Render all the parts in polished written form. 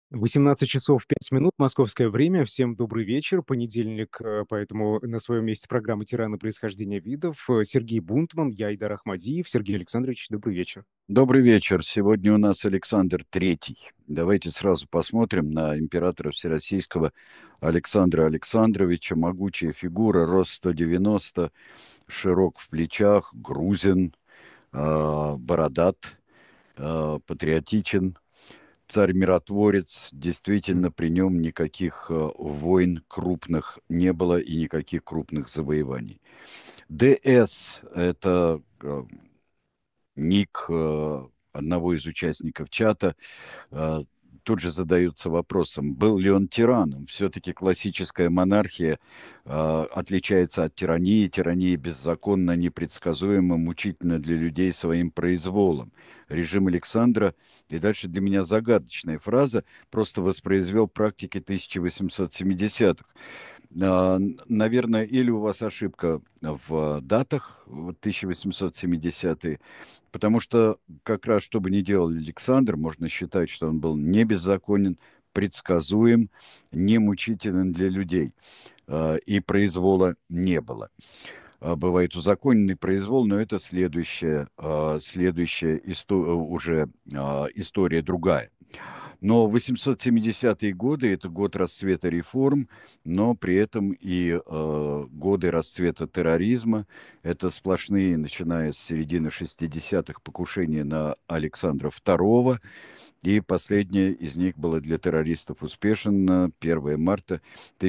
18 часов 5 минут, московское время. Всем добрый вечер. Понедельник, поэтому на своем месте программы «Тираны происхождения видов». Сергей Бунтман, я Айдар Ахмадиев. Сергей Александрович, добрый вечер. Добрый вечер. Сегодня у нас Александр Третий. Давайте сразу посмотрим на императора Всероссийского Александра Александровича. Могучая фигура, рост 190, широк в плечах, грузин, бородат, патриотичен, царь-миротворец. Действительно, при нем никаких войн крупных не было и никаких крупных завоеваний. ДС – это ник одного из участников чата. э, Тут же задаются вопросом, был ли он тираном. Все-таки классическая монархия отличается от тирании. Тирания беззаконна, непредсказуема, мучительна для людей своим произволом. Режим Александра, и дальше для меня загадочная фраза, просто воспроизвел практики 1870-х. Наверное, или у вас ошибка в датах, вот 1870-е, потому что как раз, что бы ни делал Александр, можно считать, что он был не беззаконен, предсказуем, не мучителен для людей, и произвола не было. Бывает узаконенный произвол, но это следующая уже история другая. Но 870-е годы – это год расцвета реформ, но при этом и годы расцвета терроризма. Это сплошные, начиная с середины 60-х, покушения на Александра II. И последнее из них было для террористов успешно. 1 марта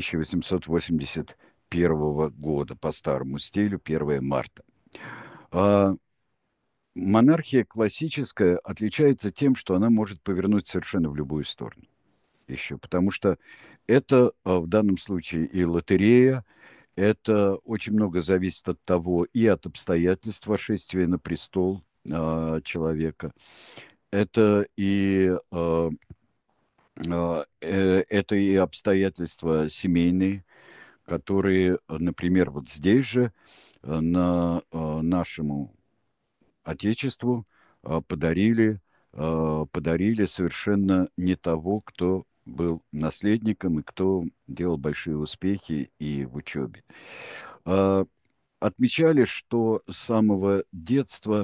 1881 года, по старому стилю, 1 марта. А Монархия классическая отличается тем, что она может повернуть совершенно в любую сторону еще, потому что это в данном случае и лотерея, это очень много зависит от того и от обстоятельств восшествия на престол человека, это и это и обстоятельства семейные, которые, например, вот здесь же на нашему отечеству подарили совершенно не того, кто был наследником и кто делал большие успехи и в учебе. А, Отмечали, что с самого детства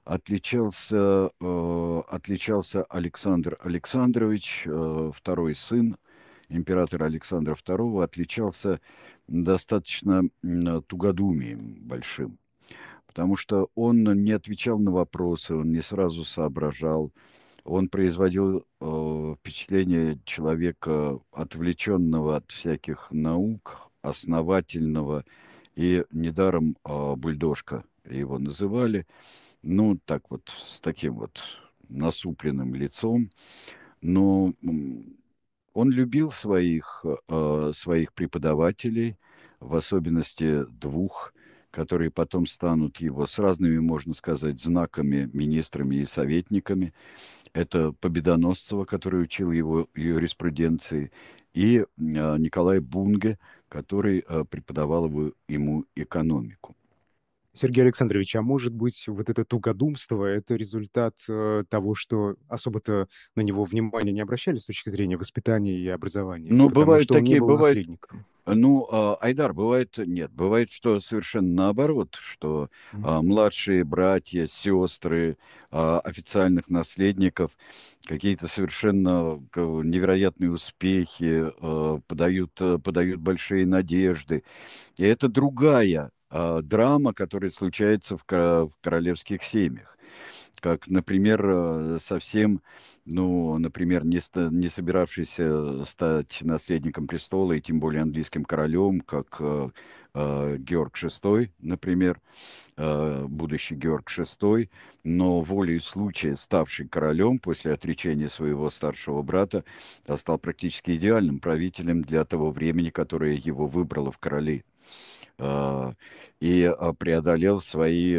отличался Александр Александрович, второй сын императора Александра II, отличался достаточно тугодумием большим, потому что он не отвечал на вопросы, он не сразу соображал, он производил впечатление человека, отвлеченного от всяких наук, основательного, и недаром бульдожка его называли, ну, так вот, с таким вот насупленным лицом, но он любил своих преподавателей, в особенности двух, которые потом станут его с разными, можно сказать, знаками, министрами и советниками. Это Победоносцева, который учил его юриспруденции, и Николай Бунге, который преподавал ему экономику. Сергей Александрович, а может быть, вот это тугодумство — это результат того, что особо-то на него внимания не обращали с точки зрения воспитания и образования, Ну, потому бывают что он не такие, был бывает. наследником? Ну, Айдар, бывает, нет, бывает, что совершенно наоборот, что младшие братья, сестры официальных наследников какие-то совершенно невероятные успехи, подают большие надежды. И это другая драма, которая случается в королевских семьях, как, например, совсем, ну, например, не собиравшийся стать наследником престола и тем более английским королем, как Георг VI, например, будущий Георг VI, но волею случая ставший королем после отречения своего старшего брата, стал практически идеальным правителем для того времени, которое его выбрало в короли. э, и преодолел свои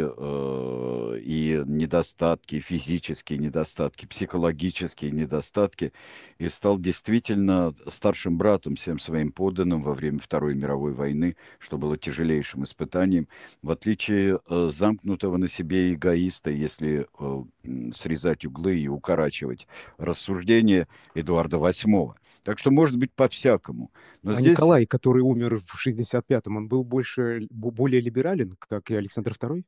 и недостатки, физические недостатки, психологические недостатки, и стал действительно старшим братом всем своим подданным во время Второй мировой войны, что было тяжелейшим испытанием, в отличие замкнутого на себе эгоиста, если срезать углы и укорачивать рассуждения Эдуарда VIII. Так что может быть по-всякому. Но А здесь Николай, который умер в 65-м, он был более либерален, как и Александр II?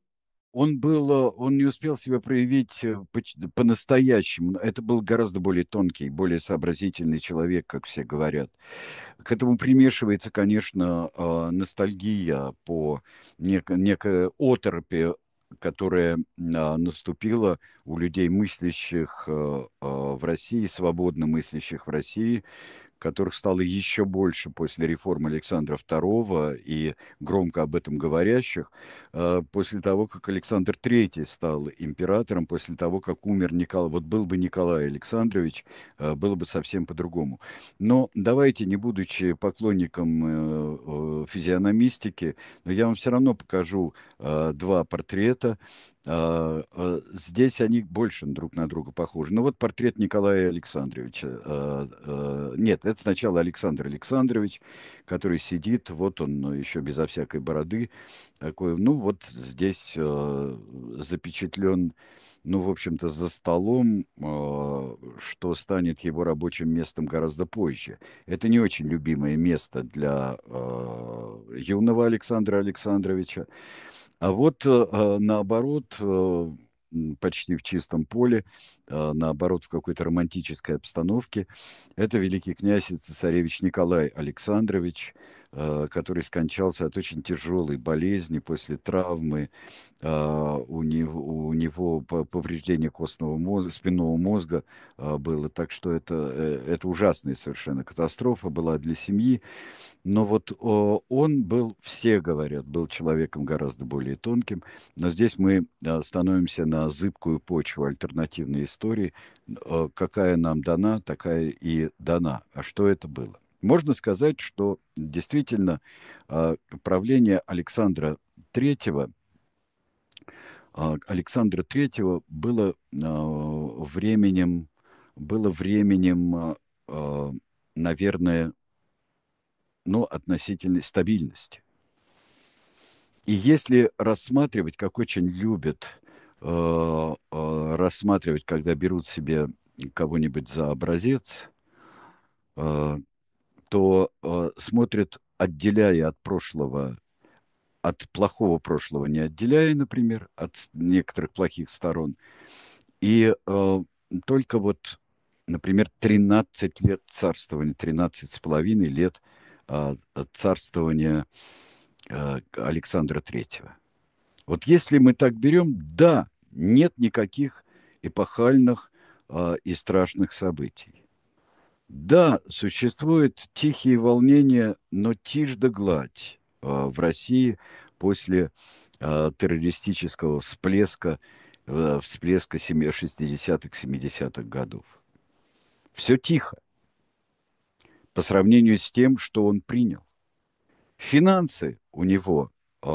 он не успел себя проявить по-настоящему. Это был гораздо более тонкий, более сообразительный человек, как все говорят. К этому примешивается, конечно, ностальгия по некой оторопи, которая наступила у людей, мыслящих в России, свободно мыслящих в России, которых стало еще больше после реформы Александра II и громко об этом говорящих, после того, как Александр III стал императором, после того, как умер Николай. Вот был бы Николай Александрович, было бы совсем по-другому. Но давайте, не будучи поклонником физиономистики, но я вам все равно покажу два портрета. Здесь они больше друг на друга похожи. Ну вот портрет Николая Александровича. Нет, это сначала Александр Александрович, который сидит, вот он, ну, еще безо всякой бороды, такой, ну вот здесь запечатлен, ну, в общем-то, за столом, что станет его рабочим местом гораздо позже. Это не очень любимое место для юного Александра Александровича. А вот наоборот, почти в чистом поле, наоборот, в какой-то романтической обстановке, это великий князь и цесаревич Николай Александрович, который скончался от очень тяжелой болезни после травмы. У него повреждение костного мозга, спинного мозга было. Так что это ужасная совершенно катастрофа была для семьи. Но вот он был, все говорят, был человеком гораздо более тонким, но здесь мы становимся на зыбкую почву альтернативной истории. Какая нам дана, такая и дана. А что это было? Можно сказать, что действительно правление Александра Третьего было временем, наверное, но относительной стабильности. И если рассматривать, как очень любят рассматривать, когда берут себе кого-нибудь за образец, э, то смотрят, отделяя от прошлого, от плохого прошлого не отделяя, например, от некоторых плохих сторон. И только вот, например, 13 лет царствования, 13,5 лет царствования Александра Третьего. Вот если мы так берем, да, нет никаких эпохальных и страшных событий. Да, существуют тихие волнения, но тишь да гладь в России после террористического всплеска 60-х, 70-х годов. Все тихо по сравнению с тем, что он принял. Финансы у него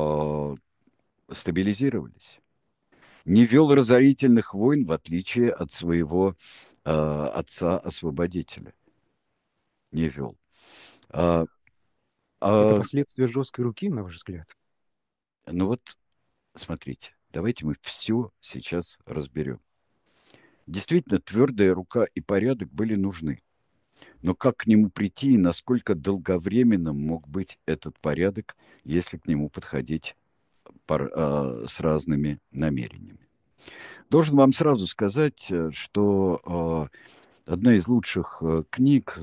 стабилизировались. Не вел разорительных войн, в отличие от своего отца-освободителя. Не вел. А, Это а, последствия жесткой руки, на ваш взгляд? ну вот, смотрите, давайте мы все сейчас разберем. Действительно, твердая рука и порядок были нужны. Но как к нему прийти и насколько долговременным мог быть этот порядок, если к нему подходить с разными намерениями? Должен вам сразу сказать, что одна из лучших книг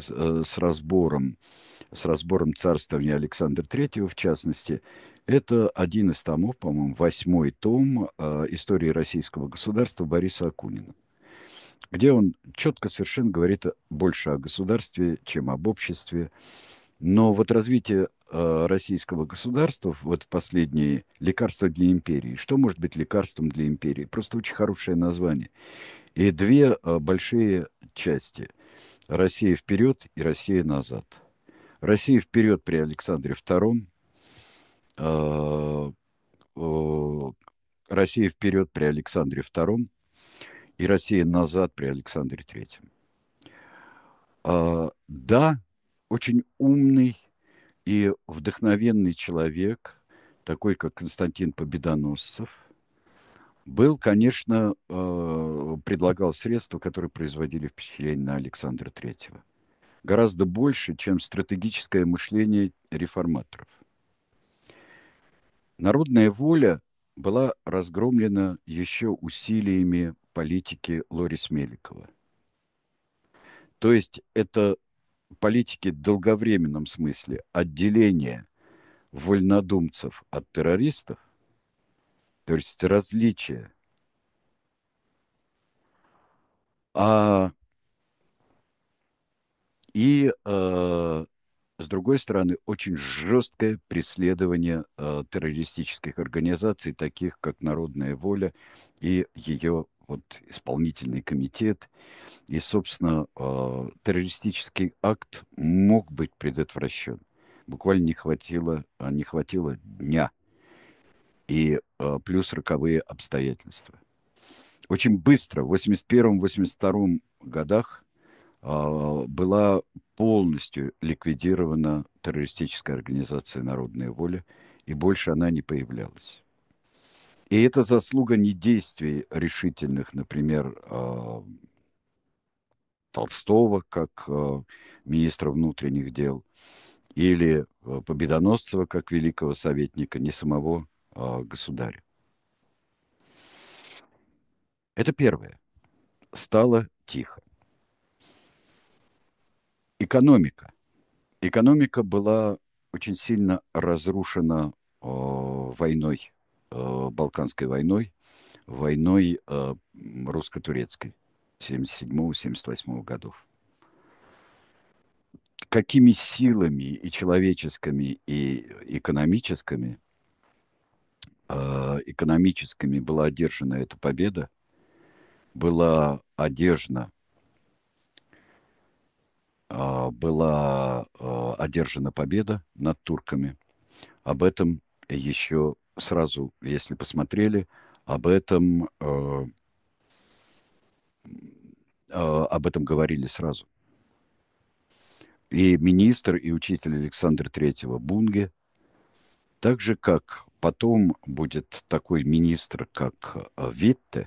с разбором царствования Александра Третьего, в частности, это один из томов, по-моему, 8-й том истории российского государства Бориса Акунина, где он четко совершенно говорит больше о государстве, чем об обществе. Но вот развитие российского государства, вот в последние лекарства для империи. Что может быть лекарством для империи? Просто очень хорошее название. И две большие части. Россия вперед и Россия назад. Россия вперед при Александре II, э, э, Россия вперед при Александре II и Россия назад при Александре III. Да, очень умный и вдохновенный человек, такой как Константин Победоносцев, был, конечно, предлагал средства, которые производили впечатление на Александра III. Гораздо больше, чем стратегическое мышление реформаторов. Народная воля была разгромлена еще усилиями политики Лорис Меликова. То есть это политики в долговременном смысле отделения вольнодумцев от террористов, то есть различия, а, и с другой стороны, очень жесткое преследование террористических организаций, таких как Народная воля и ее вот исполнительный комитет. И, собственно, террористический акт мог быть предотвращен. Буквально не хватило дня. И плюс роковые обстоятельства. Очень быстро, в 81-82 годах, была полностью ликвидирована террористическая организация «Народная воля», и больше она не появлялась. И это заслуга не действий решительных, например, Толстого, как министра внутренних дел, или Победоносцева, как великого советника, не самого государя. Это первое. Стало тихо. Экономика. Экономика была очень сильно разрушена войной, Балканской войной, войной русско-турецкой 77-78 годов. Какими силами и человеческими, и экономическими была одержана эта победа, была одержана победа над турками. Об этом еще сразу, если посмотрели, об этом, э, об этом говорили сразу. И министр, и учитель Александра III Бунге, так же, как потом будет такой министр, как Витте,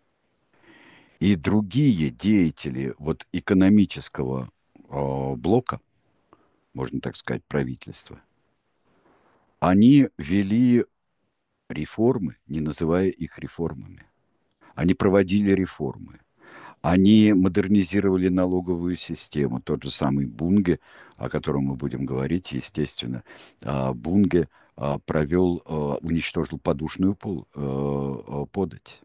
и другие деятели вот экономического блока, можно так сказать, правительства, они вели реформы, не называя их реформами. Они проводили реформы. Они модернизировали налоговую систему. Тот же самый Бунге, о котором мы будем говорить, естественно, Бунге уничтожил подушную подать.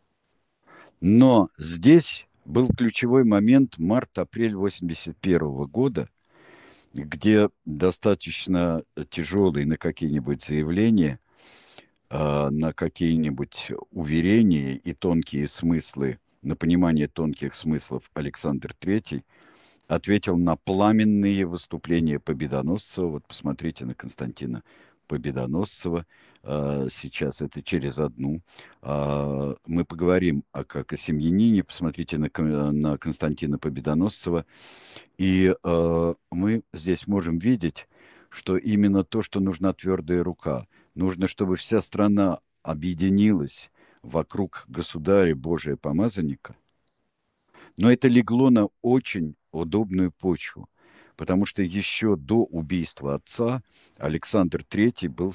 Но здесь был ключевой момент март-апрель 81 года, где достаточно тяжелые на какие-нибудь заявления, на какие-нибудь уверения и тонкие смыслы, на понимание тонких смыслов Александр III ответил на пламенные выступления Победоносцева. Вот посмотрите на Константина Победоносцева. Сейчас это через одну. Мы поговорим как о семьянине. Посмотрите на Константина Победоносцева. И мы здесь можем видеть, что именно то, что нужна твердая рука. Нужно, чтобы вся страна объединилась вокруг государя Божия помазанника. Но это легло на очень удобную почву, потому что еще до убийства отца Александр III был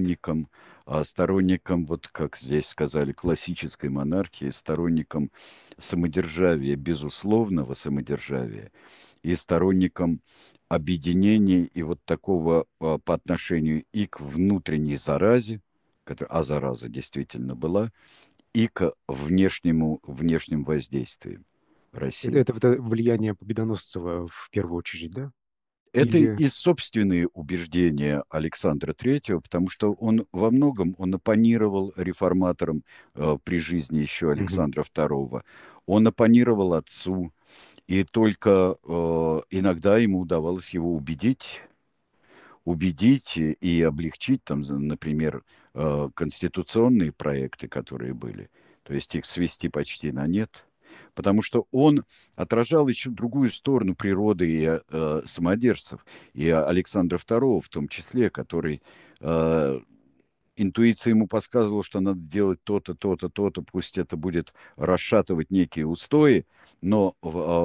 сторонником, вот как здесь сказали, классической монархии, сторонником самодержавия, безусловного самодержавия, и сторонником объединения и вот такого по отношению и к внутренней заразе, а зараза действительно была, и к внешним воздействиям России. Это влияние Победоносцева в первую очередь, да? Это Или... и собственные убеждения Александра III, потому что он во многом он оппонировал реформаторам при жизни еще Мгм. Александра II. Он оппонировал отцу, и только иногда ему удавалось его убедить. убедить и облегчить, там, например, конституционные проекты, которые были, то есть их свести почти на нет, потому что он отражал еще другую сторону природы и самодержцев, и Александра II в том числе, который интуиция ему подсказывала, что надо делать то-то, то-то, то-то, пусть это будет расшатывать некие устои, но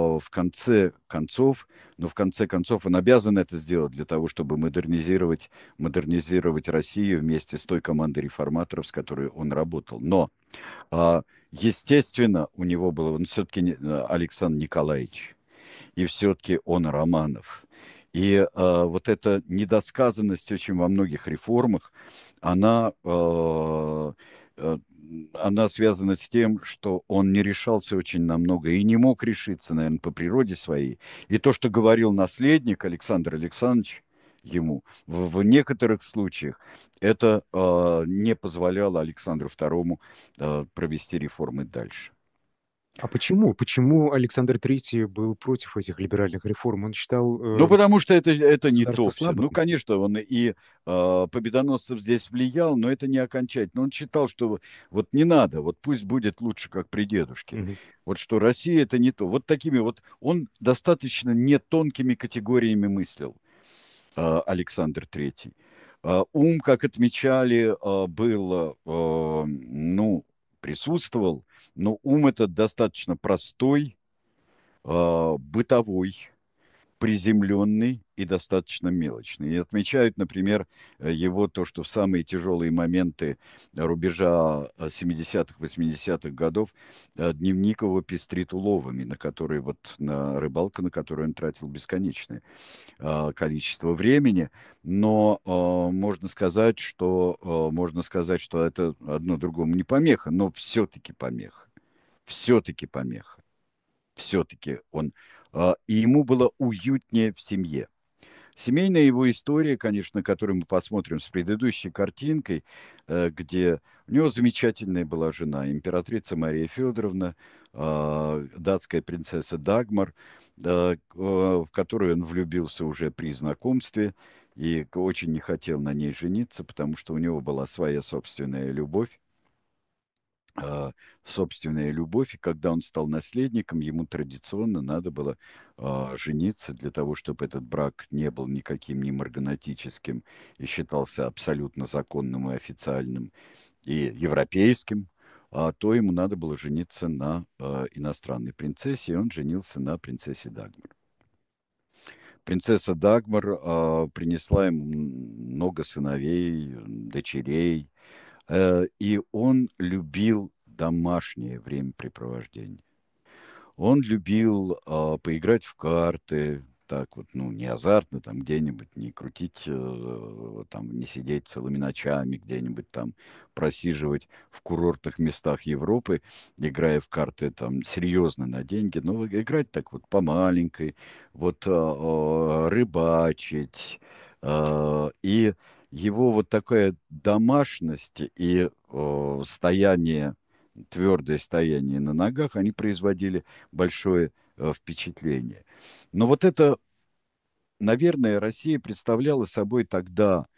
в конце концов он обязан это сделать для того, чтобы модернизировать Россию вместе с той командой реформаторов, с которой он работал. Но, а, естественно, у него было, он все-таки Александр Николаевич, и все-таки он Романов. И вот эта недосказанность очень во многих реформах, она, э, она связана с тем, что он не решался очень на много и не мог решиться, наверное, по природе своей. И то, что говорил наследник Александр Александрович ему, в некоторых случаях это не позволяло Александру II провести реформы дальше. А почему? Почему Александр Третий был против этих либеральных реформ? Он считал Ну, потому что это не государство то все. слабым? Ну, конечно, он и Победоносцев здесь влиял, но это не окончательно. Он считал, что вот не надо, вот пусть будет лучше, как при дедушке. Мгм. Вот что Россия это не то. Вот такими вот он достаточно не тонкими категориями мыслил, Александр Третий. Ум, как отмечали, был, ну, присутствовал, но ум этот достаточно простой, бытовой, приземленный и достаточно мелочный. И отмечают, например, его то, что в самые тяжелые моменты рубежа 70-х, 80-х годов дневник его пестрит уловами, на которые вот на рыбалку, на которую он тратил бесконечное количество времени. Но можно сказать, что это одно другому не помеха, но все-таки помеха. Все-таки помеха. Все-таки он и ему было уютнее в семье. Семейная его история, конечно, которую мы посмотрим с предыдущей картинкой, где у него замечательная была жена, императрица Мария Федоровна, датская принцесса Дагмар, в которую он влюбился уже при знакомстве и очень не хотел на ней жениться, потому что у него была своя а, собственная любовь, и когда он стал наследником, ему традиционно надо было жениться для того, чтобы этот брак не был никаким не марганатическим и считался абсолютно законным и официальным и европейским, то ему надо было жениться на иностранной принцессе, и он женился на принцессе Дагмар. Принцесса Дагмар принесла ему много сыновей, дочерей, и он любил домашнее времяпрепровождение. Он любил поиграть в карты, так вот, ну, не азартно, там где-нибудь, не крутить, там, не сидеть целыми ночами где-нибудь там, просиживать в курортных местах Европы, играя в карты там серьезно на деньги, но играть так вот по маленькой, вот рыбачить, и его вот такая домашность и стояние, твердое стояние на ногах, они производили большое впечатление. Но вот это, наверное, Россия представляла собой тогда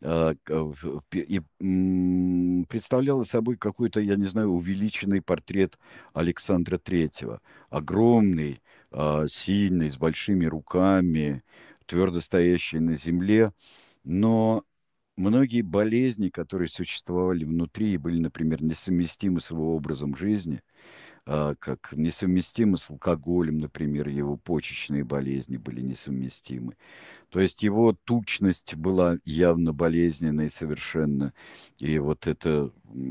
представляла собой какой-то, я не знаю, увеличенный портрет Александра Третьего. Огромный, сильный, с большими руками, твердо стоящий на земле. Но многие болезни, которые существовали внутри и были, например, несовместимы с его образом жизни, как несовместимы с алкоголем, например, его почечные болезни были несовместимы. То есть его тучность была явно болезненной совершенно. И вот эта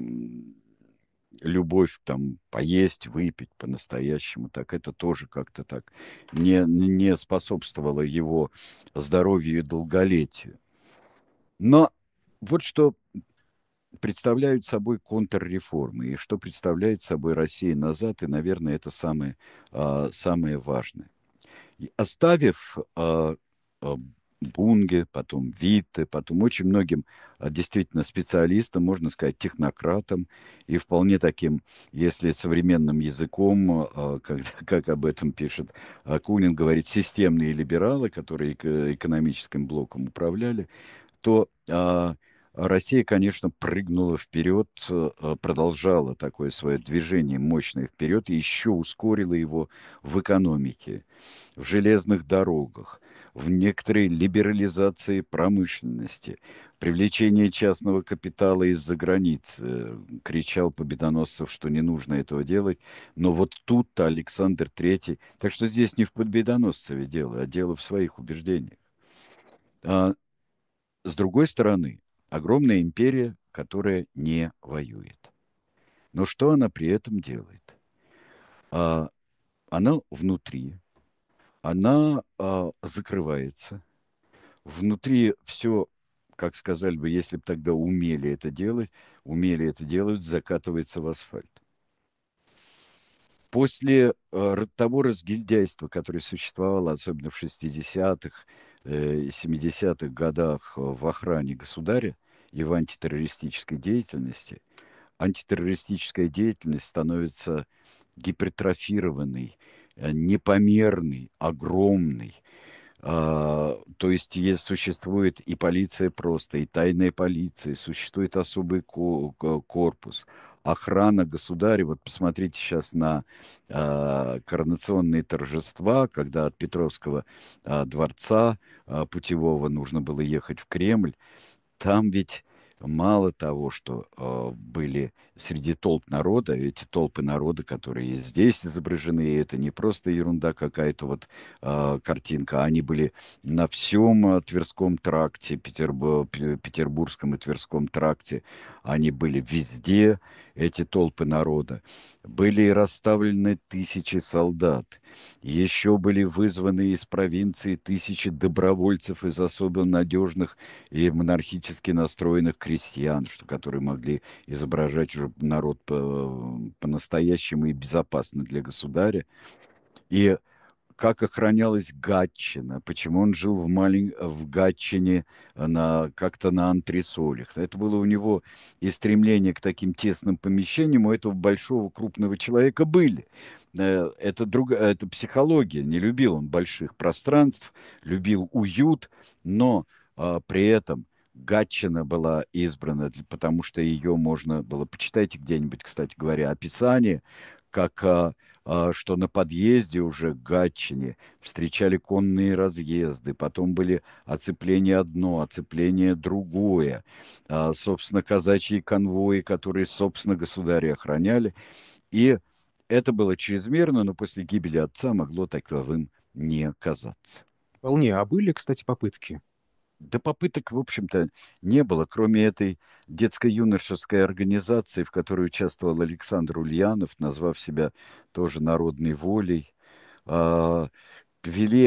любовь там поесть, выпить по-настоящему, так это тоже как-то так не способствовало его здоровью и долголетию. Но вот что представляют собой контрреформы и что представляет собой Россия назад, и, наверное, это самое важное. И оставив Бунге, потом Витте, потом очень многим действительно специалистам, можно сказать, технократам и вполне таким, если современным языком, как об этом пишет Кунин, говорит, системные либералы, которые экономическим блоком управляли, то Россия, конечно, прыгнула вперед, продолжала такое свое движение мощное вперед и еще ускорила его в экономике, в железных дорогах, в некоторой либерализации промышленности, привлечение частного капитала из-за границы. Кричал Победоносцев, что не нужно этого делать. Но вот тут-то Александр Третий. Так что здесь не в Победоносцеве дело, а дело в своих убеждениях. А с другой стороны, огромная империя, которая не воюет. Но что она при этом делает? А, она внутри, она закрывается. Внутри все, как сказали бы, если бы тогда умели это делать, закатывается в асфальт. После того разгильдяйства, которое существовало, особенно в 60-х и 70-х годах в охране государя и в антитеррористической деятельности, антитеррористическая деятельность становится гипертрофированной, непомерной, огромной. То есть существует и полиция просто, и тайная полиция, существует особый корпус, охрана государя. Вот посмотрите сейчас на коронационные торжества, когда от Петровского дворца Путевого нужно было ехать в Кремль. Там ведь мало того, что были среди толп народа, эти толпы народа, которые здесь изображены, это не просто ерунда какая-то вот картинка, они были на всем Тверском тракте, Петербургском и Тверском тракте, они были везде, эти толпы народа. Были расставлены тысячи солдат, еще были вызваны из провинции тысячи добровольцев из особо надежных и монархически настроенных крестьян, что, которые могли изображать уже народ по-настоящему и безопасно для государя. И как охранялась Гатчина, почему он жил в Гатчине как-то на антресолях. Это было у него и стремление к таким тесным помещениям, у этого большого крупного человека были. Это психология, не любил он больших пространств, любил уют, но при этом Гатчина была избрана, потому что ее можно было, почитайте где-нибудь, кстати говоря, описание, как что на подъезде уже к Гатчине встречали конные разъезды, потом были оцепление одно, оцепление другое, собственно, казачьи конвои, которые, собственно, государя охраняли. И это было чрезмерно, но после гибели отца могло таковым не казаться. Вполне. А были, кстати, попытки? Да попыток, в общем-то, не было, кроме этой детско-юношеской организации, в которой участвовал Александр Ульянов, назвав себя тоже народной волей. А, Вели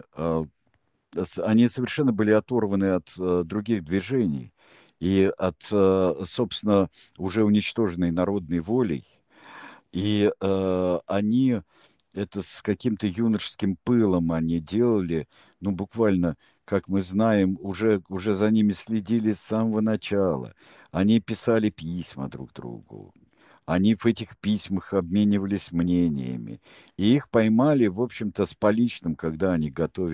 они совершенно были оторваны от других движений и от, собственно, уже уничтоженной народной волей. И они это с каким-то юношеским пылом они делали, ну, буквально, как мы знаем, уже за ними следили с самого начала. Они писали письма друг другу. Они в этих письмах обменивались мнениями. И их поймали, в общем-то, с поличным, когда они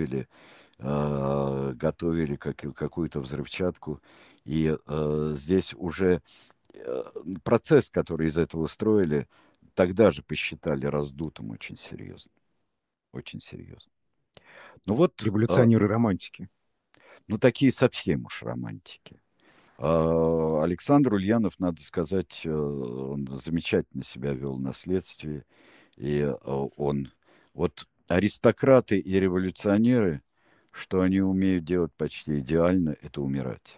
готовили какую-то взрывчатку. И здесь уже процесс, который из этого строили, тогда же посчитали раздутым очень серьезно. Очень серьезно. Ну вот, Революционеры-романтики. ну такие совсем уж романтики. Александр Ульянов, надо сказать, он замечательно себя вел на следствии. И он... Вот аристократы и революционеры, что они умеют делать почти идеально, это умирать.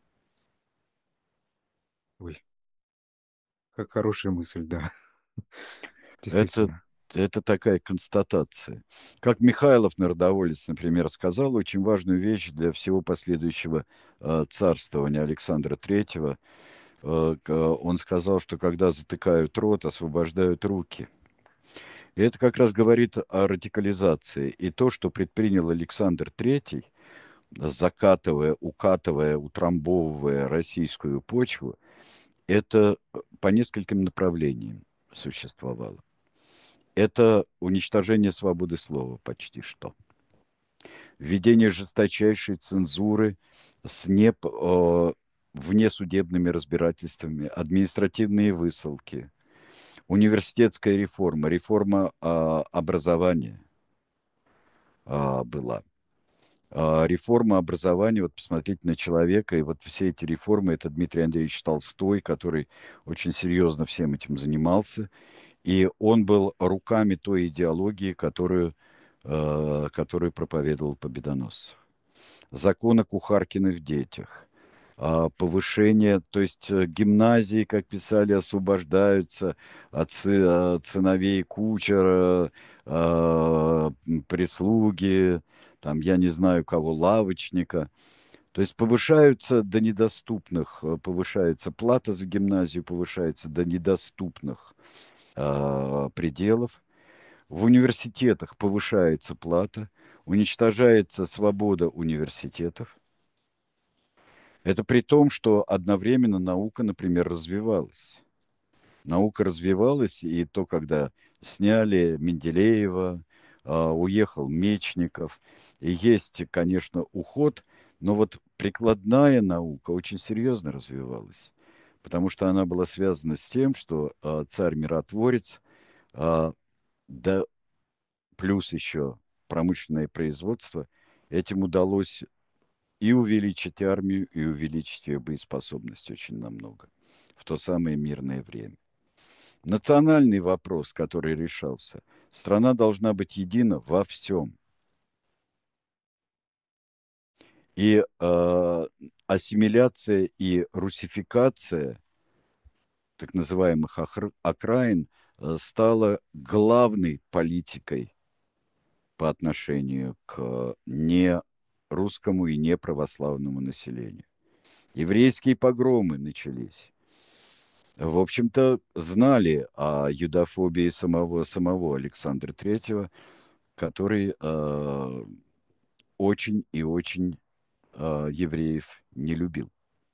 Ой, как хорошая мысль, да. Это, Действительно. это такая констатация. Как Михайлов, народоволец, например, сказал очень важную вещь для всего последующего царствования Александра Третьего. Он сказал, что когда затыкают рот, освобождают руки. И это как раз говорит о радикализации. И то, что предпринял Александр Третий, закатывая, укатывая, утрамбовывая российскую почву, это по нескольким направлениям существовало. Это уничтожение свободы слова почти что. Введение жесточайшей цензуры с внесудебными разбирательствами, административные высылки, университетская реформа, реформа образования была. Реформа образования, вот посмотрите на человека, и вот все эти реформы, это Дмитрий Андреевич Толстой, который очень серьезно всем этим занимался, и он был руками той идеологии, которую проповедовал Победоносцев. Закон о кухаркиных детях, повышение, то есть гимназии, как писали, освобождаются от сыновей кучера, прислуги, там, я не знаю кого, лавочника. То есть повышаются до недоступных, повышается плата за гимназию, повышается до недоступных пределов. В университетах повышается плата, уничтожается свобода университетов. Это при том, что одновременно наука, например, развивалась. Наука развивалась, и то, когда сняли Менделеева, уехал Мечников, и есть, конечно, уход, но вот прикладная наука очень серьезно развивалась, потому что она была связана с тем, что царь-миротворец, а, да плюс еще промышленное производство, этим удалось и увеличить армию, и увеличить ее боеспособность очень намного в то самое мирное время. Национальный вопрос, который решался. Страна должна быть едина во всем. И ассимиляция и русификация так называемых окраин стала главной политикой по отношению к не русскому и не православному населению. Еврейские погромы начались. В общем-то, знали о юдофобии самого Александра Третьего, который очень и очень евреев не любил.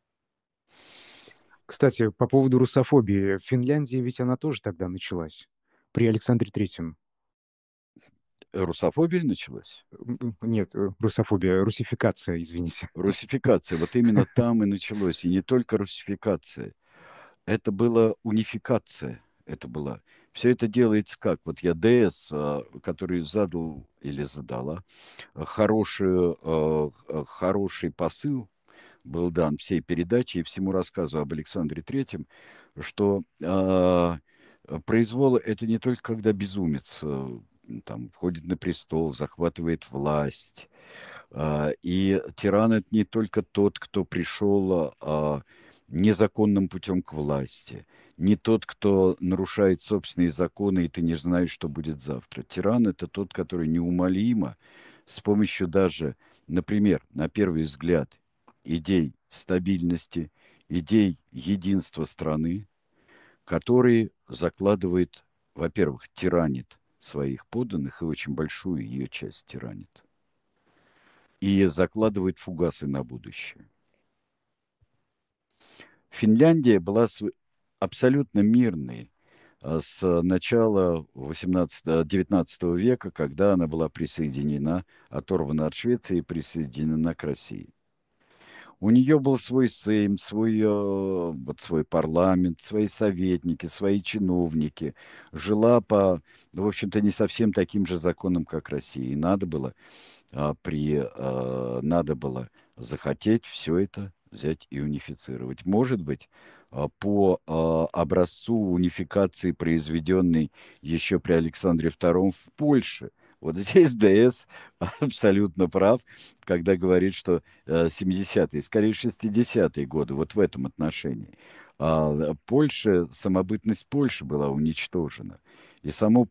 Кстати, по поводу русофобии. В Финляндии ведь она тоже тогда началась. При Александре Третьем. Русофобия началась. Нет, русофобия, русификация, извините. Русификация. Вот именно там и началось. И не только русификация. Это была унификация. Это была. Все это делается как? Вот я ДС, который задал или задала хороший посыл, был дан всей передаче и всему рассказу об Александре Третьем, что произвол это не только когда безумец там входит на престол, захватывает власть. И тиран это не только тот, кто пришел незаконным путем к власти, не тот, кто нарушает собственные законы, и ты не знаешь, что будет завтра. Тиран это тот, который неумолимо с помощью даже, например, на первый взгляд, идей стабильности, идей единства страны, который закладывает, во-первых, тиранит своих подданных и очень большую ее часть тиранит. И закладывает фугасы на будущее. Финляндия была абсолютно мирной с начала 19 века, когда она была присоединена, оторвана от Швеции и присоединена к России. У нее был свой сейм, свой парламент, свои советники, свои чиновники. Жила по, в общем-то, не совсем таким же законам, как Россия. И надо было захотеть все это взять и унифицировать. Может быть, по образцу унификации, произведенной еще при Александре II в Польше. Вот здесь ДС абсолютно прав, когда говорит, что 70-е, скорее 60-е годы, вот в этом отношении. Польша, самобытность Польши была уничтожена. И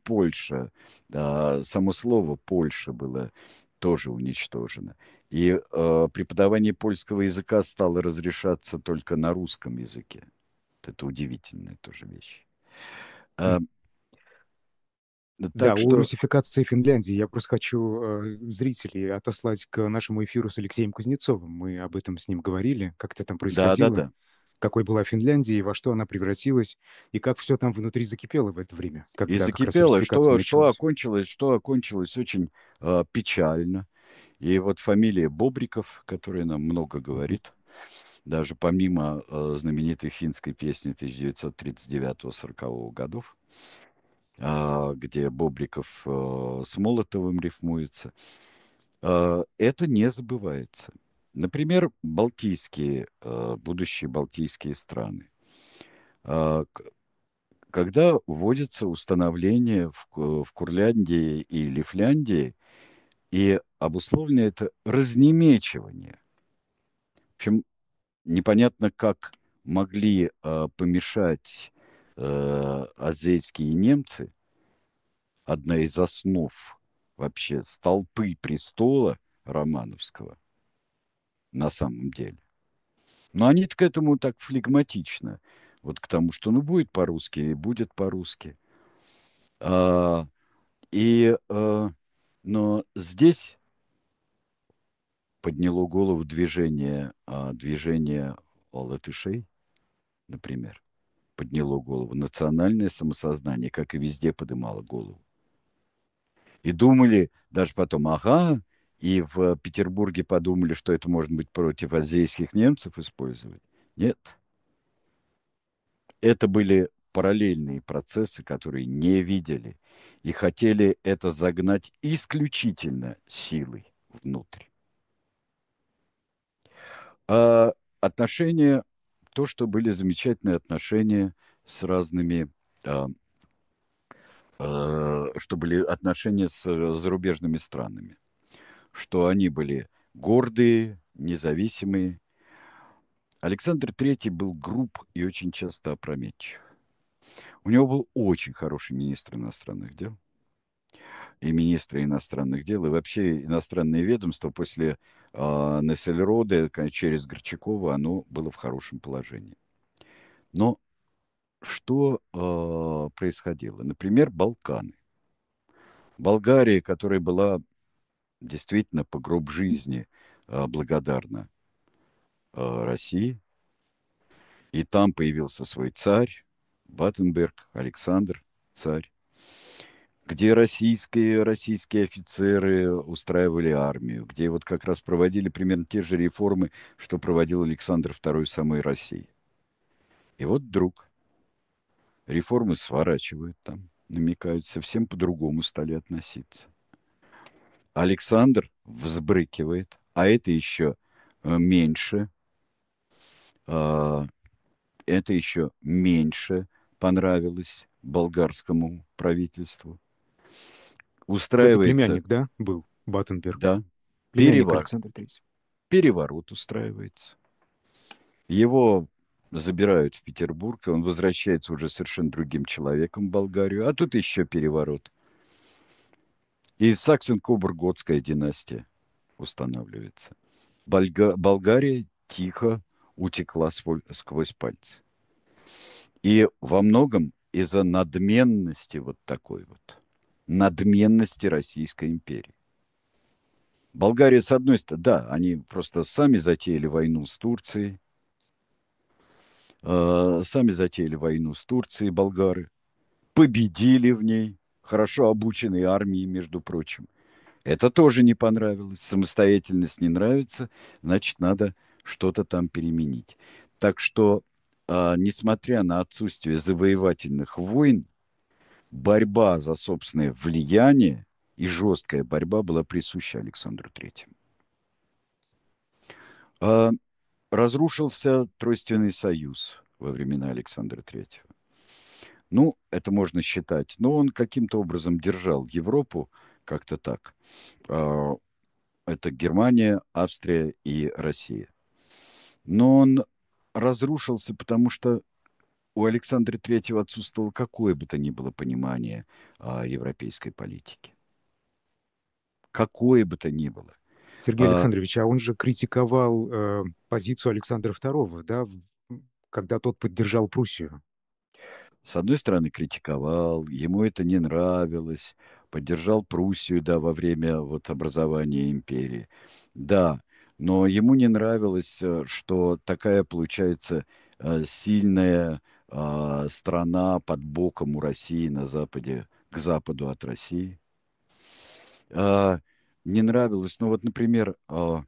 само слово Польша было тоже уничтожено. И преподавание польского языка стало разрешаться только на русском языке. Это удивительная тоже вещь. А, Да, Так о что, русификации Финляндии я просто хочу зрителей отослать к нашему эфиру с Алексеем Кузнецовым. Мы об этом с ним говорили, как это там да, да, происходило, да. какой была Финляндия и во что она превратилась, и как все там внутри закипело в это время, И когда как раз закипело, русификация началась. что окончилось очень печально. И вот фамилия Бобриков, которая нам много Мгм. говорит, даже помимо знаменитой финской песни 1939-40 годов, где Бобриков с Молотовым рифмуется, это не забывается. Например, будущие балтийские страны. А, Когда вводится установление в Курляндии и Лифляндии, и обусловлено это разнемечивание. В общем, непонятно, как могли помешать азейские немцы, одна из основ вообще столпы престола Романовского на самом деле. Но они к этому так флегматично. Вот к тому, что ну будет по-русски, и будет по-русски. А, и, но здесь подняло голову движение латышей, например. Подняло голову. Национальное самосознание, как и везде, поднимало голову. И думали даже потом, ага, и в Петербурге подумали, что это может быть против азейских немцев использовать. Нет, это были параллельные процессы, которые не видели и хотели это загнать исключительно силой внутрь. А отношения, то, что были замечательные отношения с разными, а, что были отношения с зарубежными странами, что они были гордые, независимые. Александр Третий был груб и очень часто опрометчив. У него был очень хороший министр иностранных дел и министра иностранных дел, и вообще иностранное ведомство после Нессельроде через Горчакова, оно было в хорошем положении. Но что происходило? Например, Балканы. Болгария, которая была действительно по гроб жизни благодарна России, и там появился свой царь, Баттенберг, Александр, царь, где российские офицеры устраивали армию, где вот как раз проводили примерно те же реформы, что проводил Александр II в самой России. И вот вдруг реформы сворачивают там, намекают, совсем по-другому стали относиться. Александр взбрыкивает, а меньше, а, это еще меньше понравилось болгарскому правительству. Кстати, Устраивается, племянник, да, был Баттенберг? да, Племянник перевор, Александра Третьего. переворот устраивается. Его забирают в Петербург, и он возвращается уже совершенно другим человеком в Болгарию, а тут еще переворот. И Саксен-Кобург-Готская династия устанавливается. Болгария тихо утекла сквозь пальцы. И во многом из-за надменности вот такой вот, надменности Российской империи. Болгария, с одной стороны, да, они просто сами затеяли войну с Турцией, болгары, победили в ней, хорошо обученной армией, между прочим. Это тоже не понравилось. Самостоятельность не нравится, значит, надо что-то там переменить. Так что, несмотря на отсутствие завоевательных войн, борьба за собственное влияние и жесткая борьба была присуща Александру Третьему. А, Разрушился Тройственный союз во времена Александра Третьего. Ну, это можно считать. Но он каким-то образом держал Европу как-то так. А, Это Германия, Австрия и Россия. Но он разрушился, потому что у Александра Третьего отсутствовало какое бы то ни было понимание европейской политики. Какое бы то ни было. Сергей А, Александрович, а он же критиковал позицию Александра II, да, когда тот поддержал Пруссию. С одной стороны, критиковал, ему это не нравилось, поддержал Пруссию, да, во время вот образования империи. Да, но ему не нравилось, что такая получается сильная страна под боком у России на западе, к западу от России. А, Не нравилось, ну вот, например,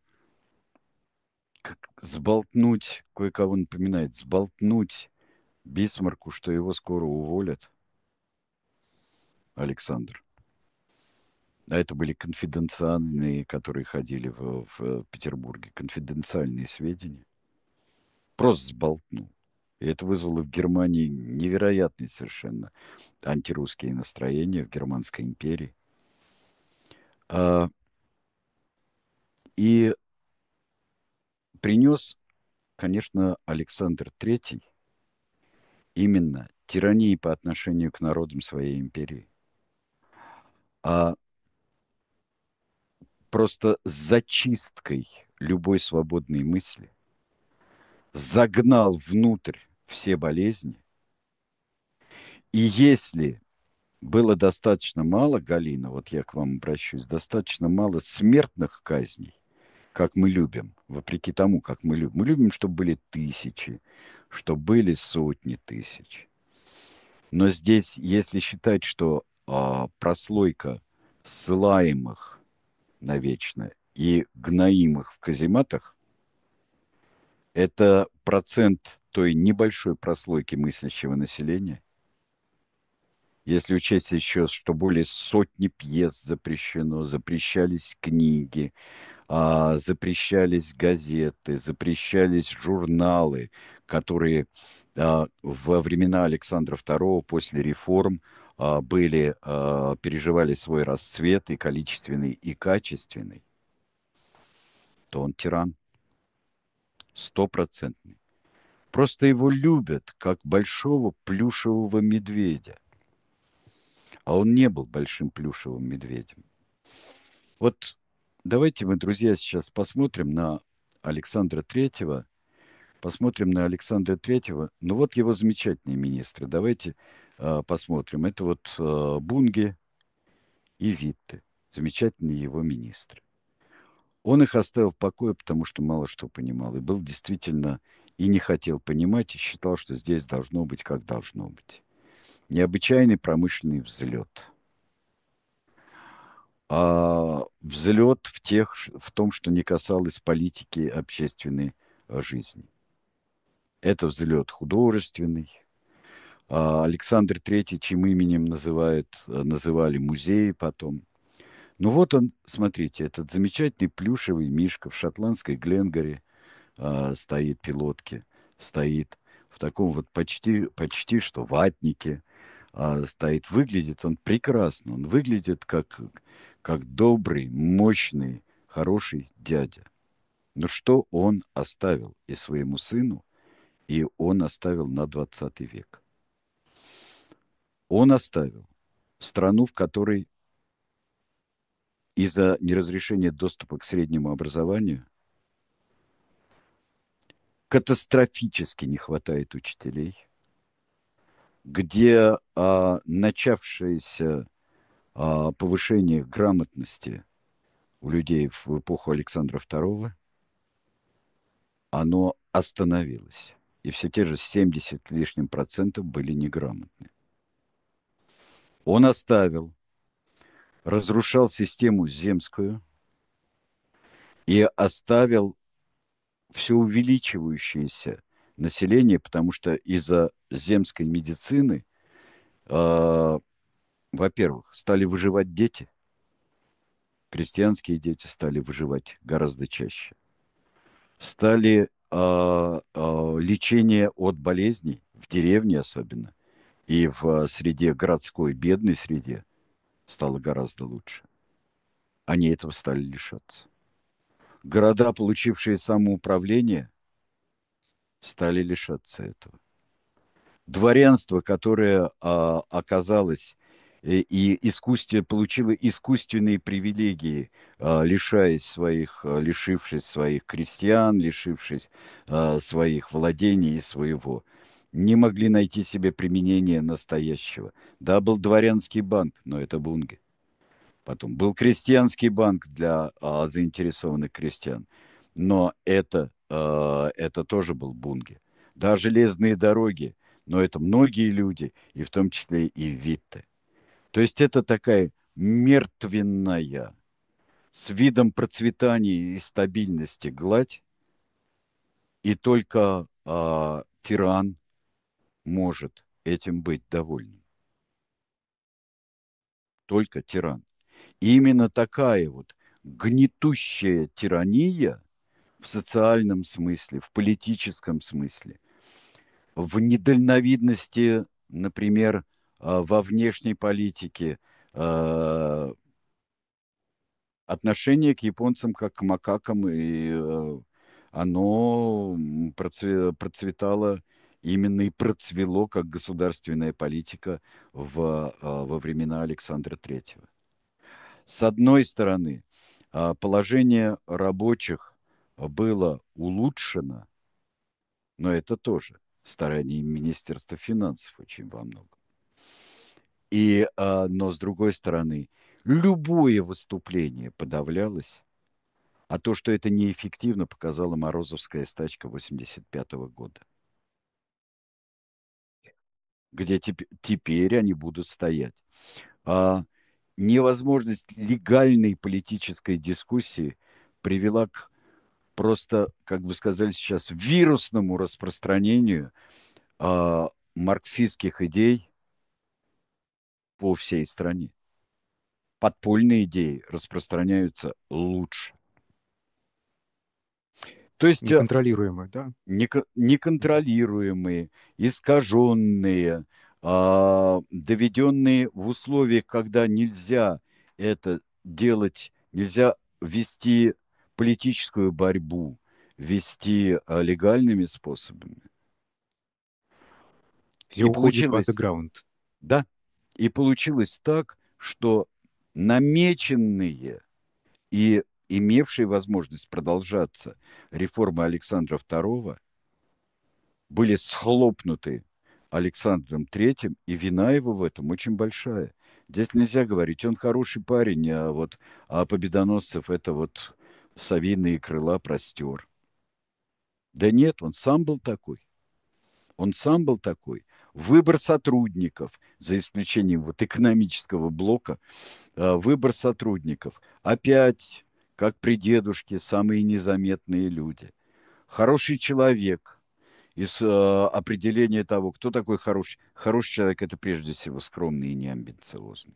как сболтнуть, кое-кого напоминает, сболтнуть Бисмарку, что его скоро уволят, Александр. А это были конфиденциальные, которые ходили в Петербурге, конфиденциальные сведения. Просто сболтнул. И это вызвало в Германии невероятные совершенно антирусские настроения в Германской империи. А, и принес, конечно, Александр Третий именно тирании по отношению к народам своей империи. А просто зачисткой любой свободной мысли загнал внутрь все болезни. И если было достаточно мало, Галина, вот я к вам обращусь, достаточно мало смертных казней, как мы любим, вопреки тому, как мы любим. Мы любим, чтобы были тысячи, чтобы были сотни тысяч. Но здесь, если считать, что прослойка ссылаемых навечно и гноимых в казематах, это процент той небольшой прослойки мыслящего населения. Если учесть еще, что более сотни пьес запрещено, запрещались книги, запрещались газеты, запрещались журналы, которые во времена Александра II после реформ переживали свой расцвет и количественный, и качественный, то он тиран, стопроцентный. Просто его любят, как большого плюшевого медведя. А он не был большим плюшевым медведем. Вот давайте мы, друзья, сейчас Александра Третьего, посмотрим на Александра Третьего. Ну вот его замечательные министры. Давайте посмотрим. Это вот Бунге и Витте. Замечательные его министры. Он их оставил в покое, потому что мало что понимал. И был действительно и не хотел понимать, и считал, что здесь должно быть, как должно быть. Необычайный промышленный взлет. Взлет в том, что не касалось политики общественной жизни. Это взлет художественный. Александр Третий, чьим именем называли музеи потом. Ну вот он, смотрите, этот замечательный плюшевый мишка в шотландской Гленгаре стоит, пилотке, стоит в таком вот почти что ватнике, стоит. Выглядит он прекрасно. Он выглядит как добрый, мощный, хороший дядя. Но что он оставил и своему сыну, и он оставил на 20 век? Он оставил страну, в которой из-за неразрешения доступа к среднему образованию катастрофически не хватает учителей, где начавшееся повышение грамотности у людей в эпоху Александра II, оно остановилось. И все те же 70 лишним процентов были неграмотны. Он разрушал систему земскую и оставил все увеличивающееся население, потому что из-за земской медицины, во-первых, стали выживать дети, крестьянские дети стали выживать гораздо чаще. Стали лечение от болезней, в деревне особенно, и в среде городской, бедной среде, стало гораздо лучше. Они этого стали лишаться. Города, получившие самоуправление, стали лишаться этого. Дворянство, которое оказалось получило искусственные привилегии, лишившись своих крестьян, лишившись своих владений и своего. не могли найти себе применения настоящего. Да, был дворянский банк, но это Бунге. Потом был крестьянский банк для заинтересованных крестьян, но это тоже был Бунге. Да, железные дороги, но это многие люди, и в том числе и Витте. То есть это такая мертвенная, с видом процветания и стабильности гладь, и только тиран может этим быть доволен. Только тиран. И именно такая вот гнетущая тирания в социальном смысле, в политическом смысле, в недальновидности, например, во внешней политике, э, отношение к японцам как к макакам, и оно процветало именно и процвело как государственная политика во времена Александра Третьего. С одной стороны, положение рабочих было улучшено, но это тоже старание Министерства финансов очень во многом. Но с другой стороны, любое выступление подавлялось, а то, что это неэффективно, показала Морозовская стачка 1985 года, где теперь они будут стоять. А невозможность легальной политической дискуссии привела к просто, как бы сказали сейчас, вирусному распространению марксистских идей по всей стране. Подпольные идеи распространяются лучше. То есть Неконтролируемо, да? Мгм. неконтролируемые, искаженные, доведенные в условиях, когда нельзя это делать, нельзя вести политическую борьбу, вести легальными способами. Все И уходит в получилось, андеграунд. да, и получилось так, что намеченные и имевшие возможность продолжаться реформы Александра II были схлопнуты Александром Третьим, и вина его в этом очень большая. Здесь нельзя говорить, он хороший парень, а Победоносцев это вот совиные крыла простер. Да нет, он сам был такой. Он сам был такой. Выбор сотрудников, за исключением вот экономического блока, выбор сотрудников. Опять, как при дедушке, самые незаметные люди. Хороший человек, из определения того, кто такой хороший. Хороший человек – это прежде всего скромный и неамбициозный.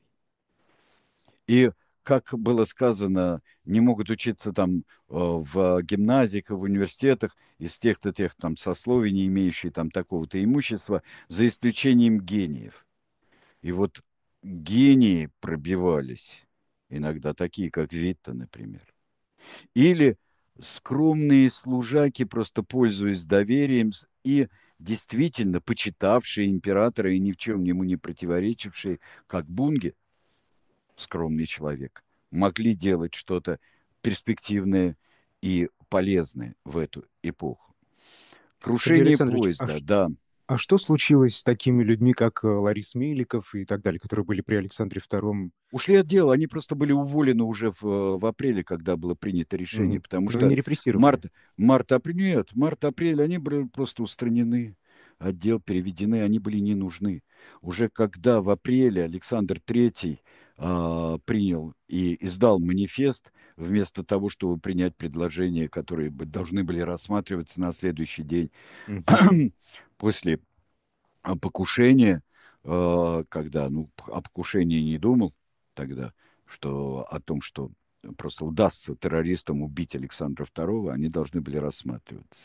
И, как было сказано, не могут учиться там в гимназиях, в университетах из тех-то тех там сословий, не имеющие там такого-то имущества, за исключением гениев. И вот гении пробивались, иногда такие, как Витте, например. Или скромные служаки, просто пользуясь доверием и действительно почитавшие императора и ни в чем ему не противоречившие, как Бунге, скромный человек, могли делать что-то перспективное и полезное в эту эпоху. Сергей Крушение Александрович, поезда, да. а что случилось с такими людьми, как Ларис Меликов и так далее, которые были при Александре II? Ушли от дела, они просто были уволены уже в апреле, когда было принято решение, Мгм. потому Но не что репрессированы. март-апрель, нет, март-апрель, они были просто устранены, отдел переведены, они были не нужны. Уже когда в апреле Александр Третий принял и издал манифест, вместо того, чтобы принять предложения, которые должны были рассматриваться на следующий день Мгм. после покушение, когда, ну, о покушении не думал тогда, что о том, что просто удастся террористам убить Александра II, они должны были рассматриваться.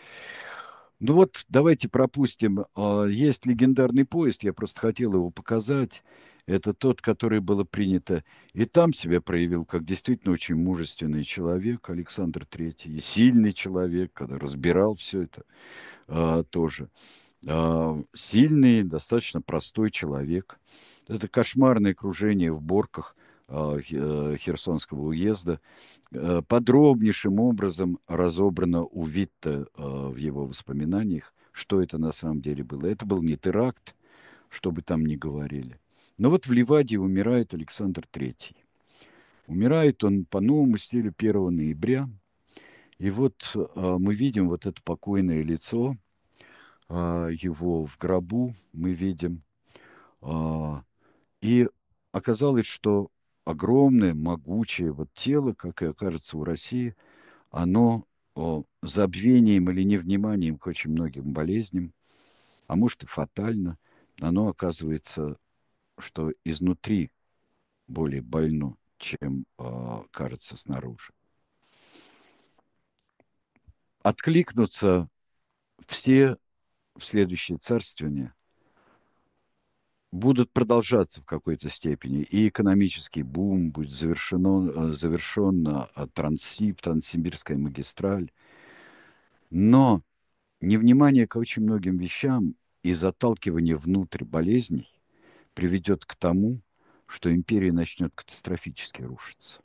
Ну вот, давайте пропустим. Есть легендарный поезд, я просто хотел его показать. Это тот, который было принято. И там себя проявил как действительно очень мужественный человек Александр Третий. И сильный человек, когда разбирал все это тоже. Сильный, достаточно простой человек. Это кошмарное окружение в Борках Херсонского уезда. Подробнейшим образом разобрано у Витта в его воспоминаниях. что это на самом деле было. Это был не теракт, что бы там ни говорили. Но вот в Ливаде умирает Александр Третий. Умирает он по новому стилю 1 ноября. И вот мы видим вот это покойное лицо, его в гробу мы видим. А, и оказалось, что огромное, могучее вот тело, как и окажется у России, оно забвением или невниманием к очень многим болезням, а может и фатально, оно оказывается, что изнутри более больно, чем кажется снаружи. Откликнутся все в следующее царствование, будут продолжаться в какой-то степени. И экономический бум будет завершен Транссиб, Транссибирская магистраль. Но невнимание к очень многим вещам и заталкивание внутрь болезней приведет к тому, что империя начнет катастрофически рушиться.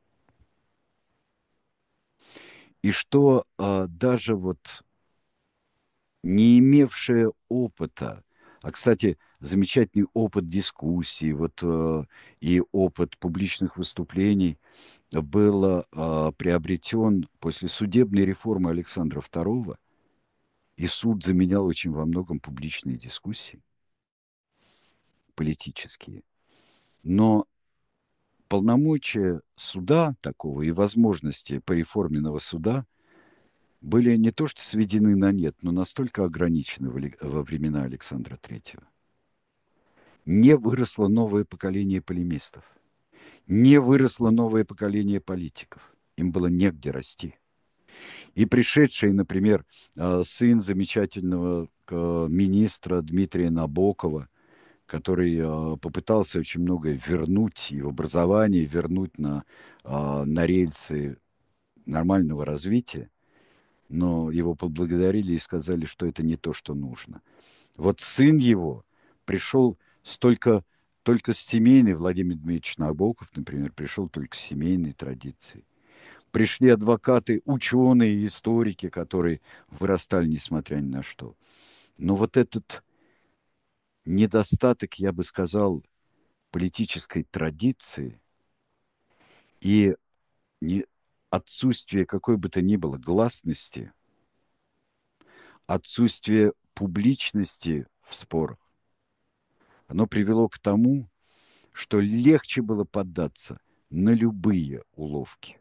И что даже вот не имевшая опыта, а, кстати, замечательный опыт дискуссий, вот, и опыт публичных выступлений был приобретен после судебной реформы Александра II, и суд заменял очень во многом публичные дискуссии, политические. Но полномочия суда такого и возможности пореформенного суда были не то что сведены на нет, но настолько ограничены во времена Александра Третьего. Не выросло новое поколение полемистов, не выросло новое поколение политиков. Им было негде расти. И пришедший, например, сын замечательного министра Дмитрия Набокова, который попытался очень многое вернуть и в образование, вернуть на рельсы нормального развития, но его поблагодарили и сказали, что это не то, что нужно. Вот сын его пришел только с семейной, Владимир Дмитриевич Набоков, например, пришел только с семейной традицией. Пришли адвокаты, ученые, историки, которые вырастали несмотря ни на что. Но вот этот недостаток, я бы сказал, политической традиции и не, отсутствие какой бы то ни было гласности, отсутствие публичности в спорах, оно привело к тому, что легче было поддаться на любые уловки,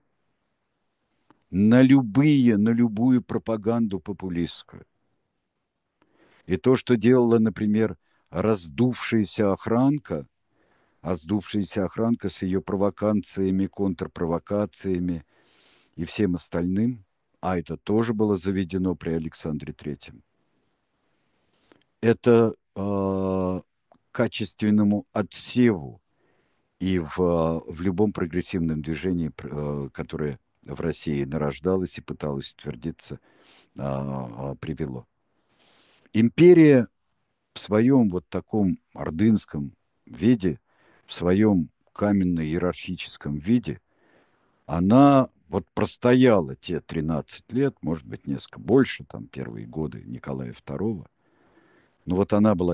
на любую пропаганду популистскую. И то, что делала, например, раздувшаяся охранка, раздувшаяся охранка с ее провокациями, контрпровокациями и всем остальным, а это тоже было заведено при Александре Третьем, это качественному отсеву и в любом прогрессивном движении, которое в России нарождалось и пыталось утвердиться, привело. Империя в своем вот таком ордынском виде, в своем каменно-иерархическом виде, она вот простояла те 13 лет, может быть, несколько больше, там, первые годы Николая II, но вот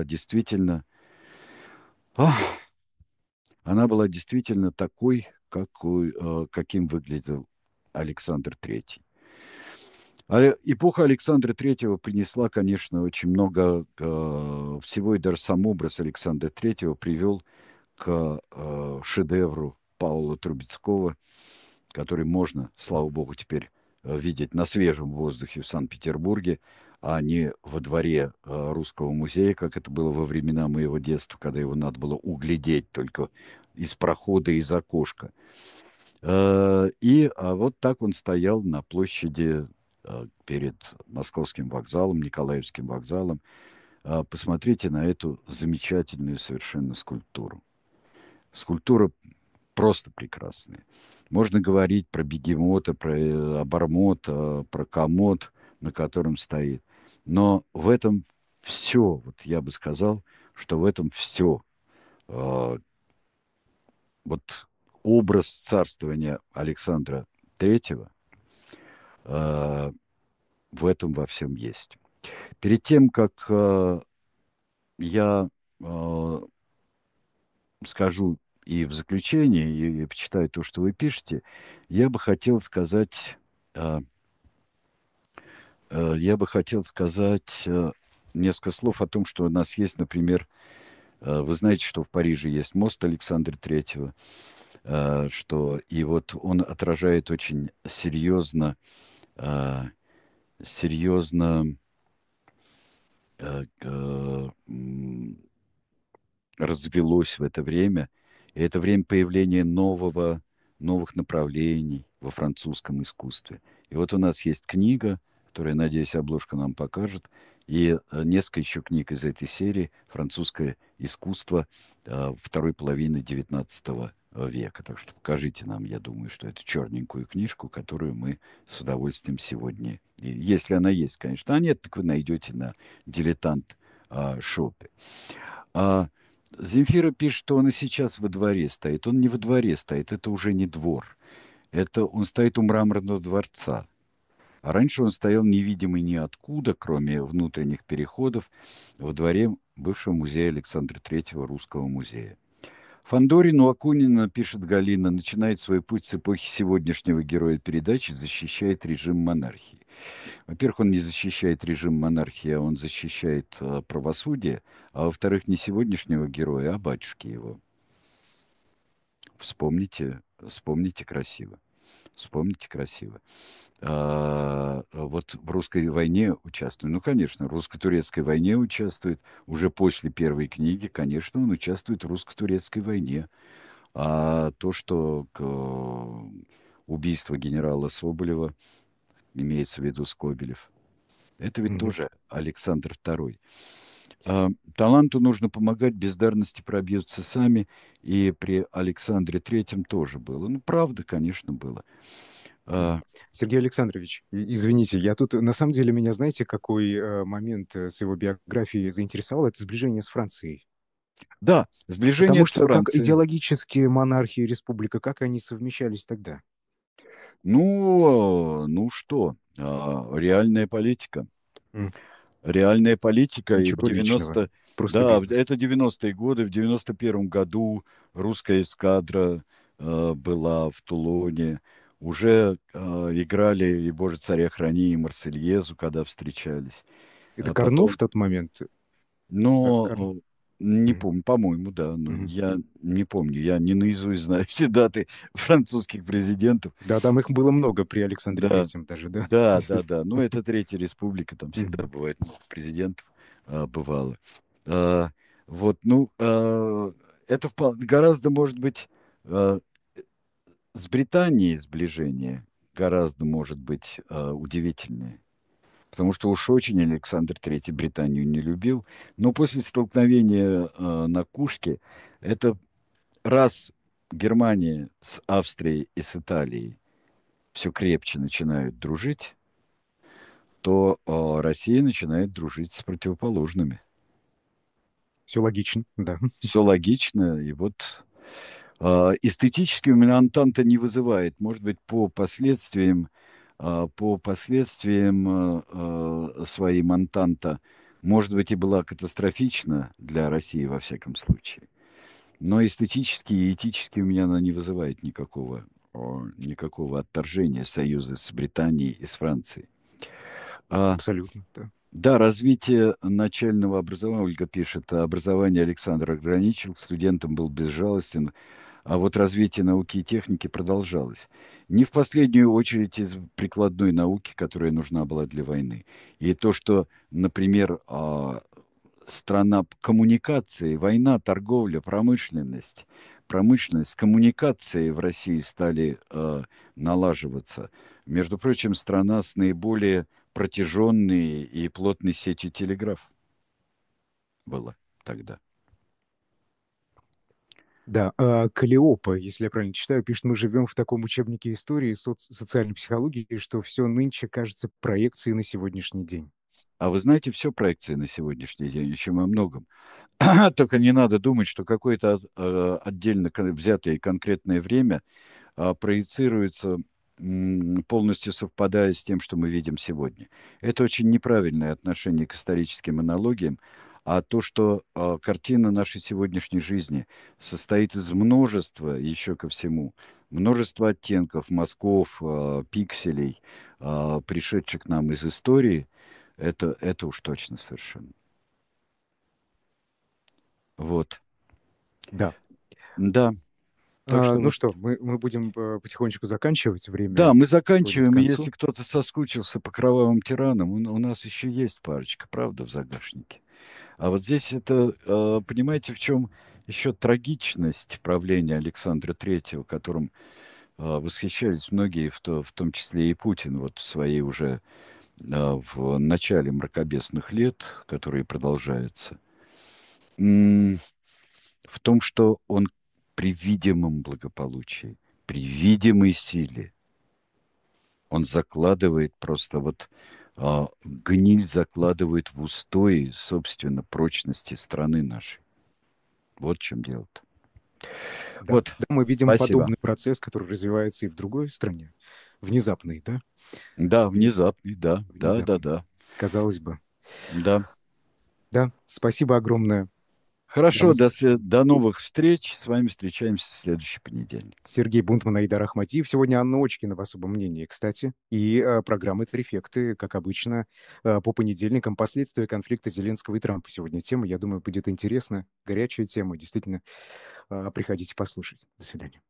ах, она была действительно такой, каким выглядел Александр Третий. Эпоха Александра Третьего принесла, конечно, очень много всего, и даже сам образ Александра Третьего привел к шедевру Паула Трубецкого, который можно, слава богу, теперь видеть на свежем воздухе в Санкт-Петербурге, а не во дворе Русского музея, как это было во времена моего детства, когда его надо было углядеть только из прохода, из окошка. Вот так он стоял на площади перед Московским вокзалом, Николаевским вокзалом. Посмотрите на эту замечательную совершенно скульптуру. Скульптура просто прекрасная. Можно говорить про бегемота, про обормота, про комод, на котором стоит. Но в этом все, вот я бы сказал, что в этом все. Вот образ царствования Александра Третьего в этом во всем есть. Перед тем, как я э, скажу и в заключение, и почитаю то, что вы пишете, я бы хотел сказать, э, я бы хотел сказать несколько слов о том, что у нас есть, например, вы знаете, что в Париже есть мост Александра Третьего, что и вот он отражает очень серьезно, э, серьезно развелось в это время. И это время появления новых направлений во французском искусстве. И вот у нас есть книга, которая, надеюсь, обложка нам покажет, и несколько еще книг из этой серии «Французское искусство второй половины XIX века». Так что покажите нам, я думаю, что это черненькую книжку, которую мы с удовольствием сегодня, и если она есть, конечно, а нет, так вы найдете на «Дилетант» шопе. А Земфира пишет, что он и сейчас во дворе стоит. Он не во дворе стоит, это уже не двор. Это он стоит у мраморного дворца. А раньше он стоял невидимый ниоткуда, кроме внутренних переходов, во дворе бывшего музея Александра Третьего Русского музея. Фандорин у Акунина, пишет Галина, начинает свой путь с эпохи сегодняшнего героя передачи, защищает режим монархии. Во-первых, он не защищает режим монархии, а он защищает правосудие, а во-вторых, не сегодняшнего героя, а батюшки его. Вспомните, вспомните красиво. Вспомните красиво. Вот в русской войне участвует. Ну, конечно, в русско-турецкой войне участвует. Уже после первой книги, конечно, он участвует в русско-турецкой войне. А то, что убийство генерала Соболева, имеется в виду Скобелев, это ведь Мгм. тоже Александр Второй. Таланту нужно помогать, бездарности пробьются сами, и при Александре Третьем тоже было. Ну, правда, конечно, было. М. А, Сергей Александрович, извините, я тут, на самом деле, меня, знаете, какой момент с его биографией заинтересовал? Это сближение с Францией. да, сближение Потому с что как Францией. идеологически монархия и республика, как они совмещались тогда? Ну что, реальная политика. М. Реальная политика, и в Ничего личного, 90... просто Да, бизнес. это 90-е годы. В 91 году русская эскадра была в Тулоне. Уже играли и «Боже, царя храни», и «Марсельезу», когда встречались. Это Карнов в Потом, тот момент? Карнов? но не Мгм. помню, по-моему, да, но Мгм. я не помню. Я не наизусть знаю все даты французских президентов. Да, там их было много при Александре Да, Третьем даже, да? да, да, да. Ну, это Третья Республика, там всегда Мгм. бывает много президентов, бывало. А, вот, ну, это гораздо, может быть, а, с Британией сближение гораздо, может быть, удивительнее. Потому что уж очень Александр Третий Британию не любил. Но после столкновения на Кушке, это раз Германия с Австрией и с Италией все крепче начинают дружить, то Россия начинает дружить с противоположными. Все логично, да. Все логично, и вот эстетически у меня Антанта не вызывает. Может быть, по последствиям своим Антанта, может быть, и была катастрофична для России во всяком случае. Но эстетически и этически у меня она не вызывает никакого отторжения союза с Британией и с Францией. А Абсолютно, да. Да, развитие начального образования, Ольга пишет, образование Александр ограничил, к студентам был безжалостен, а вот развитие науки и техники продолжалось. Не в последнюю очередь из прикладной науки, которая нужна была для войны. И то, что, например, страна коммуникации, война, торговля, промышленность, коммуникации в России стали налаживаться. Между прочим, страна с наиболее протяженной и плотной сетью телеграф была тогда. Да, Каллиопа, если я правильно читаю, пишет: мы живем в таком учебнике истории и социальной психологии, что все нынче кажется проекцией на сегодняшний день. А вы знаете, все проекции на сегодняшний день, чем о многом. Только не надо думать, что какое-то отдельно взятое и конкретное время проецируется полностью совпадая с тем, что мы видим сегодня. Это очень неправильное отношение к историческим аналогиям, а то, что картина нашей сегодняшней жизни состоит из множества, еще ко всему, множества оттенков, мазков, пикселей, пришедших к нам из истории, это уж точно совершенно. Вот. Да. Да. Так что Ну вот. что, мы будем потихонечку заканчивать. Да, Время мы подходит к заканчиваем. И концу. если кто-то соскучился по кровавым тиранам, у нас еще есть парочка, правда, в загашнике. А вот здесь это, понимаете, в чем еще трагичность правления Александра Третьего, которым восхищались многие, в том числе и Путин, вот в своей уже в начале мракобесных лет, которые продолжаются, в том, что он при видимом благополучии, при видимой силе, он закладывает просто вот гниль закладывает в устои, собственно, прочности страны нашей. Вот в чем дело-то. Да. Вот, Да, мы видим спасибо. подобный процесс, который развивается и в другой стране. Внезапный, да? Да, Вне- внезапный, да, да, да, Внезапный. да, Казалось бы. да. Да, спасибо огромное. Хорошо, Дамы и господа. до новых встреч. С вами встречаемся в следующий понедельник. Сергей Бунтман, Айдар Ахмадиев. Сегодня Анна Очкина в особом мнении, кстати. И программа «Трефекты», как обычно, по понедельникам. Последствия конфликта Зеленского и Трампа. Сегодня тема, я думаю, будет интересна. Горячая тема. Действительно, приходите послушать. До свидания.